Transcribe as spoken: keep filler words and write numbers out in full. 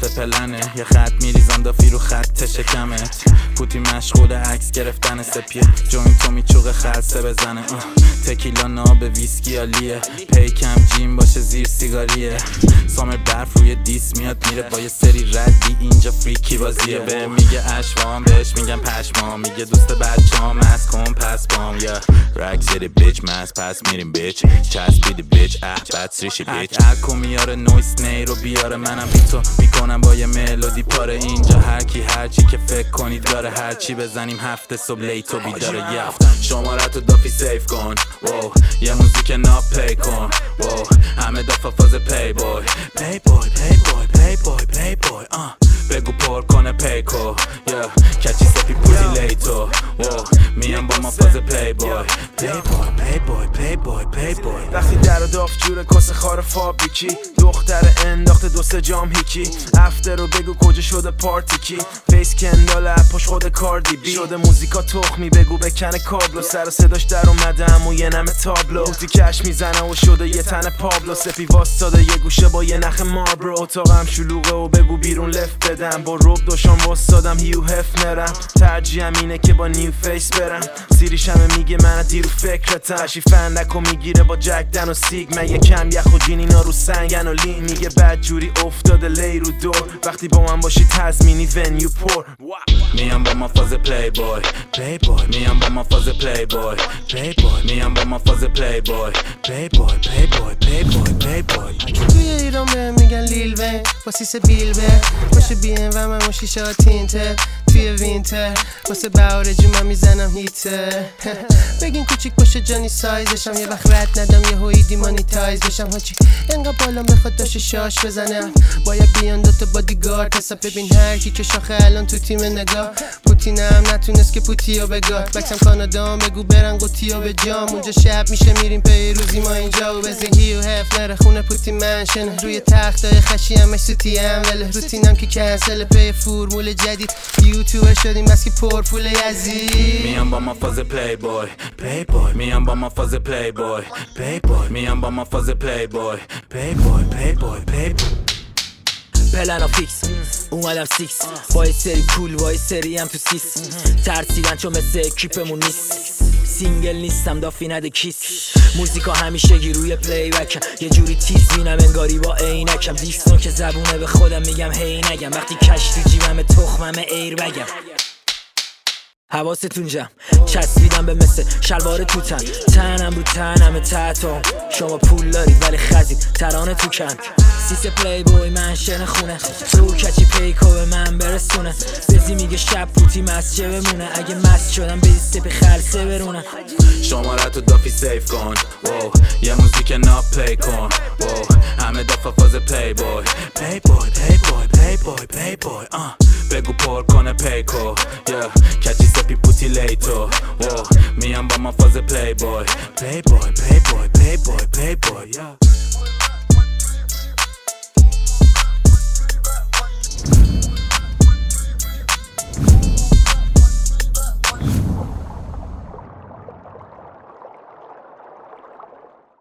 پلنه یه خط میریزم دافی رو خط شکمت پوتی مشغول عکس گرفتن سپیه جوین تو میچوق خلصه بزنه تکیلا ناب ویسکی عالیه پیکم جیم باشه زیر سیگاریه سامر برف روی دیس میاد میره با یه سری ردی اینجا فریکی بازیه به میگه اشوام بهش میگم پشمام میگه دوست بچه‌ام از کن پس بام یا رک سری بیچ مس پس میریم بیچ چسبیدی بیچ اه بد سریشی بیچ اکو میاره نویس نی رو بیاره منم بی تو میکنم با یه ملودی پاره اینجا هر کی هر چی که فکر کنید داره هر چی بزنیم هفته صبح لیتو بیداره یفت شمارتو دافی سیف کن واو یه موزیک ناب پی کن واو همه دافا فاز پی بوی پی بوی پی بوی پی بوی پی بوی آه بگو پر کنه پیکو یا کچی سپی پوتی لیتو واو میام با ما فاز پی بوی پی بوی پی بوی پی بوی پی بوی وقتی در و داف جوره کس خار فابریکی دختر انداخته دو سه جام هیکی افتر رو بگو کجا شده پارتی کی فیس کندال اپاش خود کاردی بی شده موزیکا تخمی بگو بکنه کابلو سر و صداش در اومده امو یه نمه تابلو بوتی کش میزنه و شده یه تن پابلو سپی واسطاده یه گوشه با یه نخ ماربرو اتاقم شلوغه و بگو بیرون لفت بدم با روب دوشان واسطادم هیو هفنرم ترجیحم اینه که با نیو فیس برم سیریش همه میگه من دیرو فکرتم شی فندکو میگیره با جک دن و سیگ من یه کم یخ و جین اینا رو سنگن و لین میگه بد جوری افتاده لی رو دور وقتی با من باشی تزمینی ونیو پر میام با ما فاز پلی بوی پلی بوی میام با ما فاز پلی بوی پلی بوی میام با ما فاز پلی بوی پلی بوی پلی بوی پلی بوی پلی بوی توی ایران بهم میگن لیل وین واسه سه بیل به باشه بی ام و من مشی شاد تینتر توی وینتر واسه بهار جو من میزنم هیتر بگین کوچیک باشه جانی سایزشم یه وقت رد ندم یه هوی دیمانیتایز بشم هاچی انقدر بالام بخواد داشته شاش بزنم باید بیان دوتا بادیگارد حساب ببین هر کی که شاخه الان تو تیم نگاه پوتینم نتونست که پوتیو بگاه بکسم کانادام بگو برن قوتیو به جام اونجا شب میشه میریم پی روزی ما اینجا و بزهی و هف نره خونه پوتی منشن روی تختای خشی همش سوتی هم وله روتینم که کنسل پی فرمول جدید یوتیوبر شدیم بس که پر پول یزید میام با ما فاز پلی بوی پلی بوی میام با ما فاز پلی بوی پلی بوی میام با ما فاز پلی بوی پلی بوی پلی بوی پلی بوی پلنا فیکس اومدم سیکس با یه سری کول با یه سری هم تو سیس ترسیدن چون مثل اکیپمون نیست سینگل نیستم دافی نده کیس موزیکا همیشه گی روی پلی بکم یه جوری تیز بینم انگاری با عینکم دیستون که زبونه به خودم میگم هی نگم وقتی کش تو جیبم تخمم ایر بگم حواستون جمع چسبیدم به مثل شلوار توتن تنم رو تنم تحتم شما پول دارید ولی خزید ترانه تو کن سیس پلی بوی منشن خونه تو کچی پیکو به من برسونه بزی میگه شب پوتی مسجه بمونه اگه مست شدم بزی سپی خلصه برونه شمارتو دافی سیف کن واو یه موزیک ناب پلی کن واو همه دافا فاز پلی بوی پلی بوی پلی بوی پلی بوی پلی بوی آه بگو پر کنه پیکو یا کچی سپی پوتی لیتو واو میام با ما فاز پلی بوی پلی بوی پلی بوی پلی بوی پلی بوی